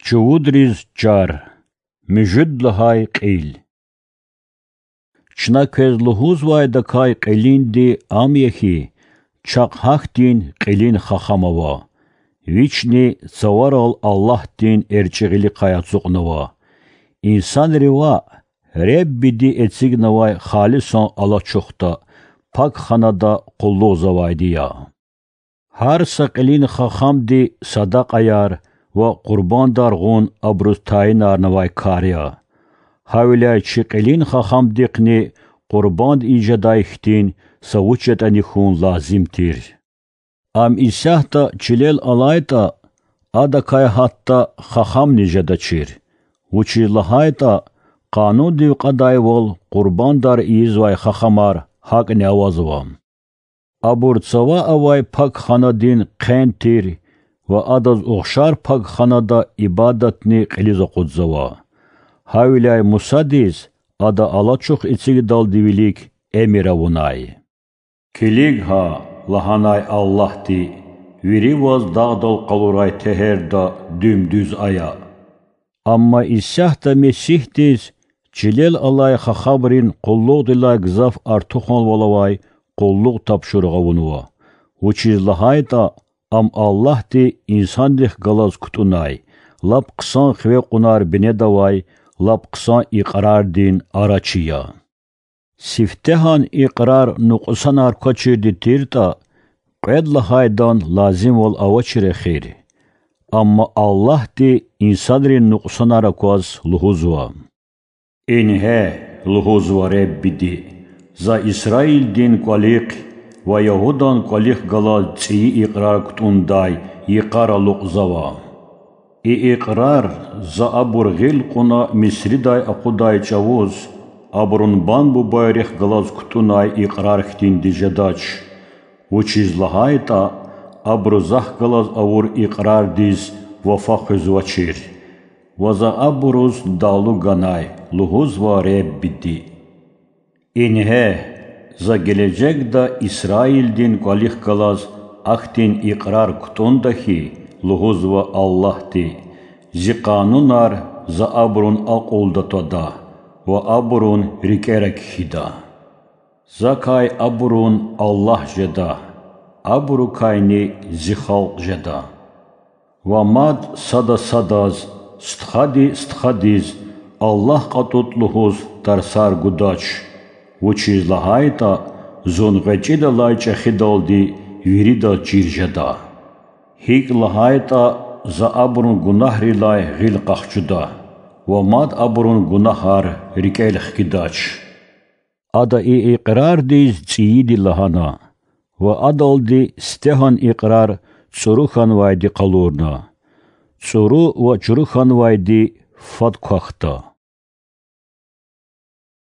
Чувудриз чар, межид лахай қил. Чна кез лухуз вайда кай қилинди амьяхи, чак хахтин қилин хахамава. Вични цаварал Аллахтин эрчигили қаяцуқнава. Инсан рива реббиди эцигнавай халисон алачухта, пак ханада қуллуғ завайдия. Хар сақилин хахамди садақ аяр, ва қурбандар ғун абрустайын арнавай кария. Хавиляй чиқилин хахамдиқни қурбанд ижадайхтин савучетани хун лазим тир. Ам исяхта чилел алайта ада кай хатта хахам нижада чир. Вучи лахайта қанун див қадай вол қурбандар извай хахамар хак не авазвам. Абурцава авай пак ханадин қен тир, ва адаз ухшар пак ханада ибадатни қилиза қудзава. Хавиляй мусадиз ада алачух ицигдал дивилик эмиравунай. Килиг ха лаханай Аллахти, вири ваз дағдал қалурай техерда дүмдүз ая. Амма исяхта месихтиз чилел алай хахабрин қуллуғ дилай гзаф артухон волавай қуллуғ тапшурғавунуа. Вучиз лахайта ам Аллахти инсандих галаз кутунай, лап қсан хве қунар бинедавай, лап қсан иқрар дин арачия. Сифтехан иқрар нуқсанар качирди тирта, қед лахайдан лазим вол авачире хири. Амма Аллахти инсадрин нуқсанара кваз лухузва. Инхе лухузва реббиди, за Исраил дин квалиқ, ва Яхудан квалиқ галаз ци иқрар кутундай, иқара луқзава. И иқрар за абур гил куна мисридай акудай чавуз, абрун банбу байрих галаз кутунай иқрар хтин дижадач. Вучиз лахайта абру зах галаз авур иқрар диз вафахыз вачир. Ваза абруз далу ганай, лухуз ва реббиди. Инхе за гележекда Исраил дин квалих галаз ахтин иқрар кутундахи лухуз ва Аллахти. Зиқанунар за абрун ақулдатода, ва абрун рикерек хида. Закай абрун Аллах жеда, абру кайни зихалq жеда. Ва мад сада садаз, стхадиз, Аллах қатут лухуз тарсар гудач. Вучиз лахайта зон ғачида лайча хидалди вирида чиржада. Хик лахайта за абрун гунахри лай ғил қахчуда, ва мад абрун гунахар рикейлх кидач. Ада иқрар диз цииди лахана, ва адалди стехан иқрар цурухан вайди қалурна, цуру ва чурухан вайди фадкахта.